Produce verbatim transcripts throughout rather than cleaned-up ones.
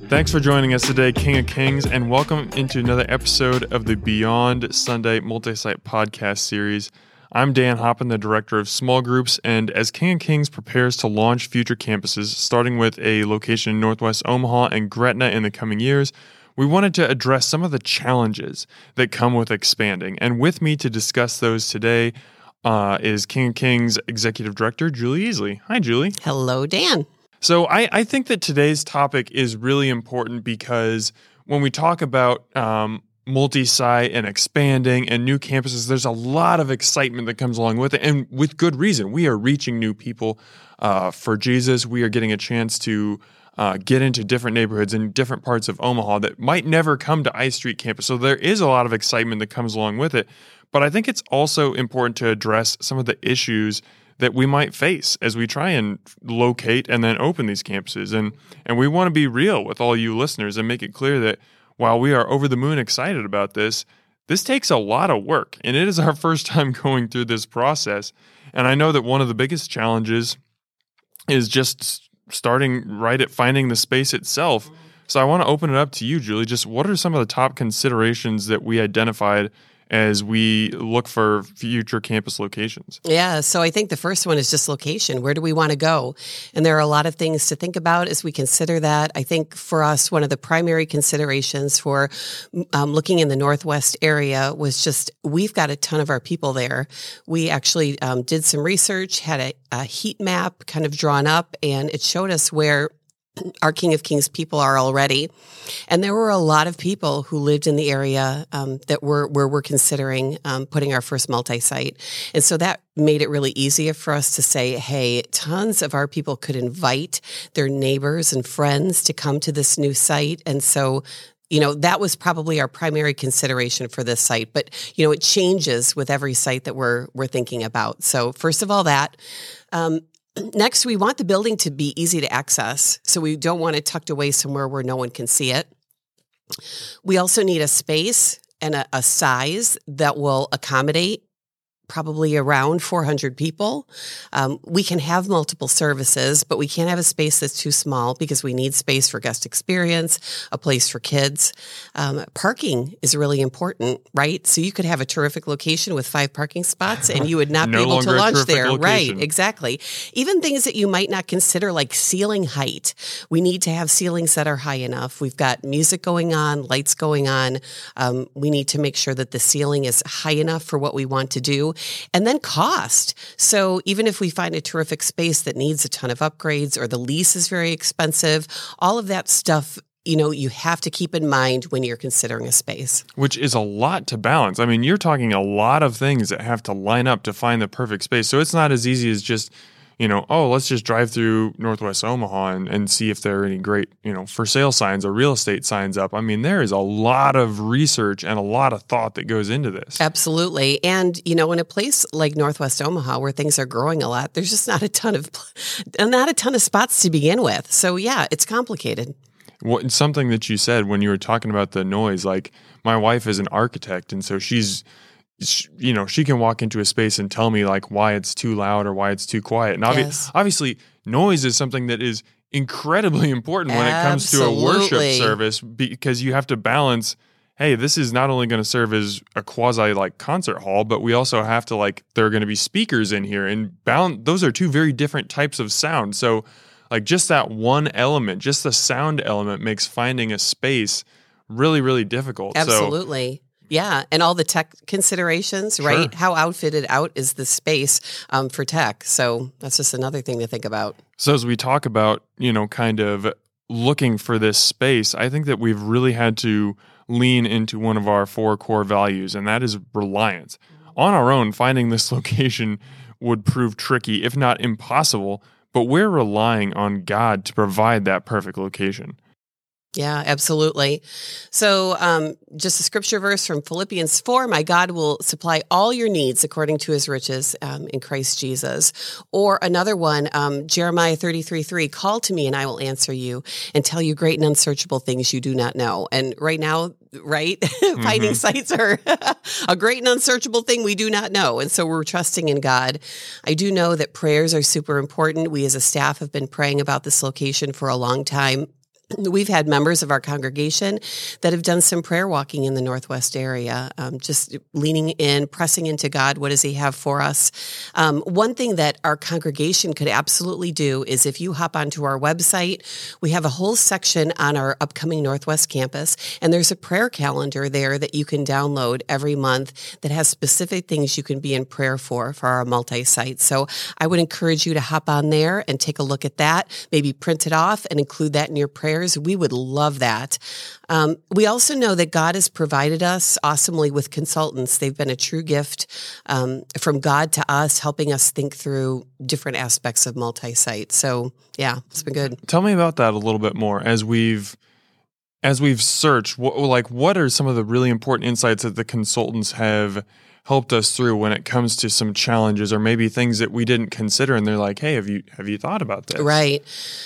Thanks for joining us today, King of Kings, and welcome into another episode of the Beyond Sunday Multi-Site Podcast Series. I'm Dan Hoppin, the Director of Small Groups, and as King of Kings prepares to launch future campuses, starting with a location in Northwest Omaha and Gretna in the coming years, we wanted to address some of the challenges that come with expanding. And with me to discuss those today uh, is King of Kings Executive Director, Julie Easley. Hi, Julie. Hello, Dan. So I, I think that today's topic is really important because when we talk about um, multi-site and expanding and new campuses, there's a lot of excitement that comes along with it, and with good reason. We are reaching new people uh, for Jesus. We are getting a chance to uh, get into different neighborhoods in different parts of Omaha that might never come to I Street campus. So there is a lot of excitement that comes along with it. But I think it's also important to address some of the issues that we might face as we try and locate and then open these campuses. And and we want to be real with all you listeners and make it clear that while we are over the moon excited about this, this takes a lot of work. And it is our first time going through this process. And I know that one of the biggest challenges is just starting right at finding the space itself. So I want to open it up to you, Julie. Just what are some of the top considerations that we identified as we look for future campus locations? Yeah, so I think the first one is just location. Where do we want to go? And there are a lot of things to think about as we consider that. I think for us, one of the primary considerations for um, looking in the Northwest area was just we've got a ton of our people there. We actually um, did some research, had a, a heat map kind of drawn up, and it showed us where our King of Kings people are already. And there were a lot of people who lived in the area um, that were where we're considering um, putting our first multi-site. And so that made it really easier for us to say, hey, tons of our people could invite their neighbors and friends to come to this new site. And so you know, that was probably our primary consideration for this site. But, you know, it changes with every site that we're we're thinking about. So first of all, that. Um, Next, we want the building to be easy to access, so we don't want it tucked away somewhere where no one can see it. We also need a space and a, a size that will accommodate probably around four hundred people. Um, we can have multiple services, but we can't have a space that's too small because we need space for guest experience, a place for kids. Um, parking is really important, right? So you could have a terrific location with five parking spots and you would not no be able to launch there. Location. Right, exactly. Even things that you might not consider like ceiling height. We need to have ceilings that are high enough. We've got music going on, lights going on. Um, we need to make sure that the ceiling is high enough for what we want to do. And then cost. So even if we find a terrific space that needs a ton of upgrades or the lease is very expensive, all of that stuff, you know, you have to keep in mind when you're considering a space. Which is a lot to balance. I mean, you're talking a lot of things that have to line up to find the perfect space. So it's not as easy as just, you know, oh, let's just drive through Northwest Omaha and, and see if there are any great, you know, for sale signs or real estate signs up. I mean, there is a lot of research and a lot of thought that goes into this. Absolutely. And, you know, in a place like Northwest Omaha where things are growing a lot, there's just not a ton of, not a ton of spots to begin with. So yeah, it's complicated. What, something that you said when you were talking about the noise, like my wife is an architect, and so she's, you know, she can walk into a space and tell me like why it's too loud or why it's too quiet. And obvi- yes. obviously, noise is something that is incredibly important when it comes to a worship service, because you have to balance, hey, this is not only going to serve as a quasi like concert hall, but we also have to like, there are going to be speakers in here, and balance, those are two very different types of sound. So like just that one element, just the sound element makes finding a space really, really difficult. Absolutely. So, yeah, and all the tech considerations, sure. right? How outfitted out is the space um, for tech? So that's just another thing to think about. So as we talk about, you know, kind of looking for this space, I think that we've really had to lean into one of our four core values, and that is reliance. On our own, finding this location would prove tricky, if not impossible, but we're relying on God to provide that perfect location. Yeah, absolutely. So um, just a scripture verse from Philippians four, my God will supply all your needs according to his riches um, in Christ Jesus. Or another one, um, Jeremiah thirty-three three, call to me and I will answer you and tell you great and unsearchable things you do not know. And right now, right, mm-hmm. finding sites are a great and unsearchable thing we do not know. And so we're trusting in God. I do know that prayers are super important. We as a staff have been praying about this location for a long time. We've had members of our congregation that have done some prayer walking in the Northwest area, um, just leaning in, pressing into God. What does He have for us? Um, one thing that our congregation could absolutely do is if you hop onto our website, we have a whole section on our upcoming Northwest campus, and there's a prayer calendar there that you can download every month that has specific things you can be in prayer for, for our multi-site. So I would encourage you to hop on there and take a look at that, maybe print it off and include that in your prayer. We would love that. Um, we also know that God has provided us awesomely with consultants. They've been a true gift um, from God to us, helping us think through different aspects of multi-site. So, yeah, it's been good. Tell me about that a little bit more as we've as we've searched. What, like, what are some of the really important insights that the consultants have helped us through when it comes to some challenges or maybe things that we didn't consider? And they're like, "Hey, have you have you thought about this?" Right.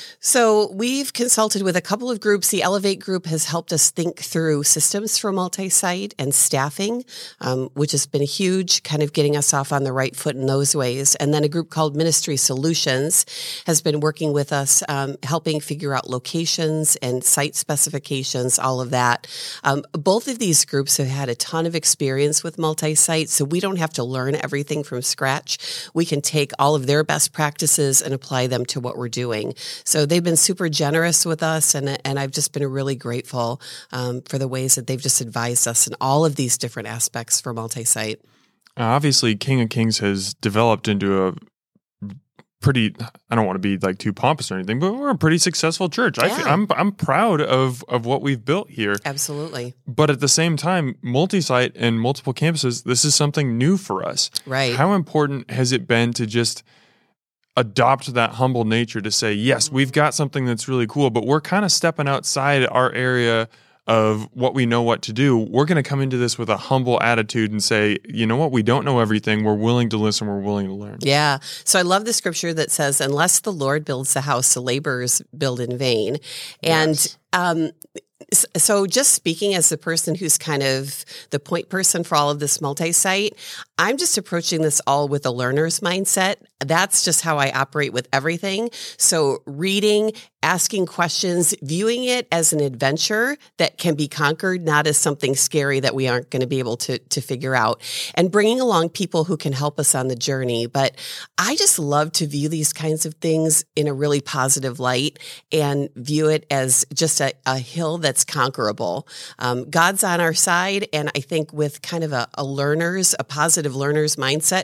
So we've consulted with a couple of groups. The Elevate group has helped us think through systems for multi-site and staffing, um, which has been huge, kind of getting us off on the right foot in those ways. And then a group called Ministry Solutions has been working with us, um, helping figure out locations and site specifications, all of that. Um, both of these groups have had a ton of experience with multi-site, so we don't have to learn everything from scratch. We can take all of their best practices and apply them to what we're doing. So they've been super generous with us, and and I've just been really grateful um, for the ways that they've just advised us in all of these different aspects for multi-site. Obviously, King of Kings has developed into a pretty, I don't want to be like too pompous or anything, but we're a pretty successful church. Yeah. I feel, I'm I'm proud of, of what we've built here. Absolutely. But at the same time, multi-site and multiple campuses, this is something new for us. Right. How important has it been to just adopt that humble nature to say, yes, we've got something that's really cool, but we're kind of stepping outside our area of what we know what to do. We're going to come into this with a humble attitude and say, you know what, we don't know everything. We're willing to listen. We're willing to learn. Yeah. So I love the scripture that says, unless the Lord builds the house, the laborers build in vain. And Yes. um, so just speaking as the person who's kind of the point person for all of this multi-site, I'm just approaching this all with a learner's mindset. That's just how I operate with everything. So reading, asking questions, viewing it as an adventure that can be conquered, not as something scary that we aren't going to be able to, to figure out, and bringing along people who can help us on the journey. But I just love to view these kinds of things in a really positive light and view it as just a, a hill that's conquerable. Um, God's on our side, and I think with kind of a, a learner's, a positive learner's mindset,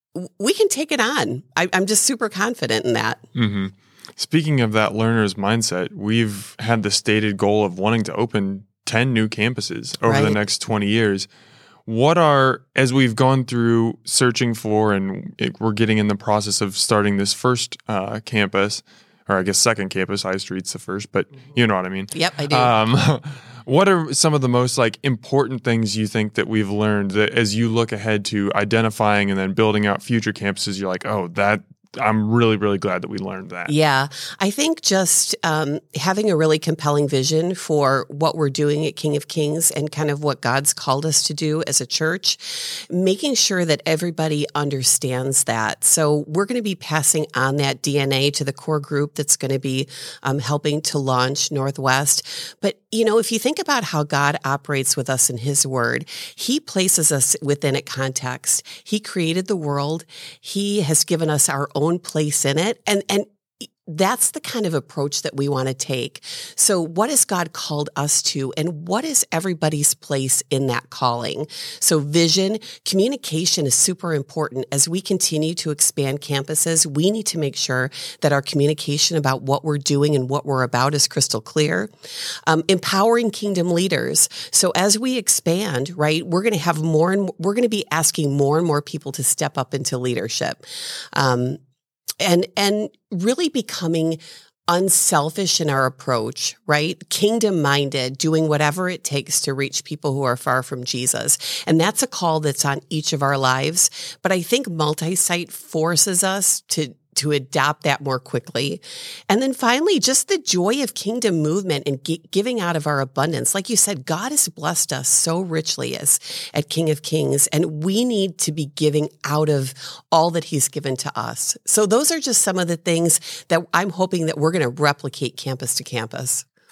we can take it on. I, I'm just super confident in that. Mm-hmm. Speaking of that learner's mindset, we've had the stated goal of wanting to open ten new campuses over Right. the next twenty years. What are, as we've gone through searching for, and it, we're getting in the process of starting this first uh, campus, or I guess second campus, High Street's the first, but you know what I mean. Yep, I do. Um, what are some of the most like important things you think that we've learned that as you look ahead to identifying and then building out future campuses, you're like, oh, that I'm really, really glad that we learned that. Yeah, I think just um, having a really compelling vision for what we're doing at King of Kings and kind of what God's called us to do as a church, making sure that everybody understands that. So we're going to be passing on that D N A to the core group that's going to be um, helping to launch Northwest. But, you know, if you think about how God operates with us in His Word, He places us within a context. He created the world. He has given us our own place in it. And, and that's the kind of approach that we want to take. So what has God called us to, and what is everybody's place in that calling? So vision, communication is super important. As we continue to expand campuses, we need to make sure that our communication about what we're doing and what we're about is crystal clear. Um, empowering kingdom leaders. So as we expand, right, we're going to have more and we're going to be asking more and more people to step up into leadership. Um, And and really becoming unselfish in our approach, right? Kingdom-minded, doing whatever it takes to reach people who are far from Jesus. And that's a call that's on each of our lives. But I think multi-site forces us to to adopt that more quickly. And then finally, just the joy of kingdom movement and gi- giving out of our abundance. Like you said, God has blessed us so richly as at King of Kings, and we need to be giving out of all that He's given to us. So those are just some of the things that I'm hoping that we're going to replicate campus to campus.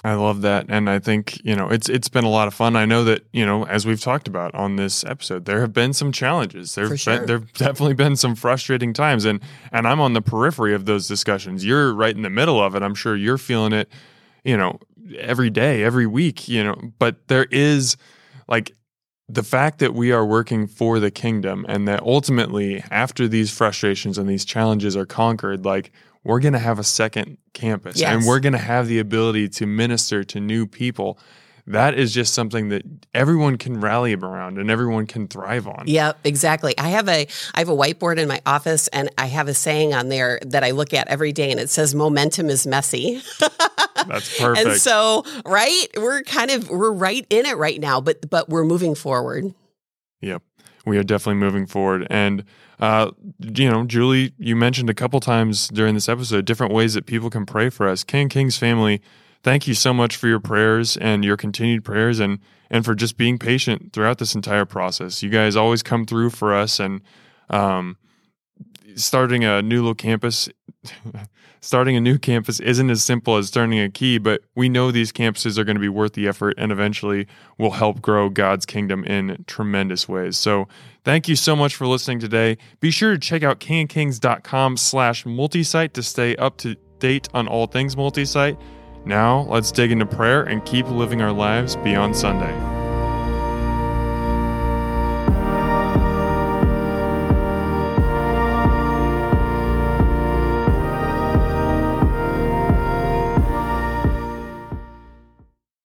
I love that. And I think, you know, it's it's been a lot of fun. I know that, you know, as we've talked about on this episode, there have been some challenges. There For have sure. been, there've definitely been some frustrating times. And and I'm on the periphery of those discussions. You're right in the middle of it. I'm sure you're feeling it, you know, every day, every week, you know. But there is like the fact that we are working for the kingdom, and that ultimately after these frustrations and these challenges are conquered, like we're going to have a second campus Yes. and we're going to have the ability to minister to new people. That is just something that everyone can rally around and everyone can thrive on. Yep, exactly. I have a I have a whiteboard in my office, and I have a saying on there that I look at every day, and it says momentum is messy. That's perfect. And so, right, we're kind of we're right in it right now, but but we're moving forward. Yep. We are definitely moving forward. And, uh, you know, Julie, you mentioned a couple times during this episode different ways that people can pray for us. King King's family, thank you so much for your prayers and your continued prayers, and, and for just being patient throughout this entire process. You guys always come through for us, and um, starting a new little campus... Starting a new campus isn't as simple as turning a key, but we know these campuses are going to be worth the effort and eventually will help grow God's kingdom in tremendous ways. So thank you so much for listening today. Be sure to check out kingandkings.com slash multisite to stay up to date on all things multisite. Now let's dig into prayer and keep living our lives beyond Sunday.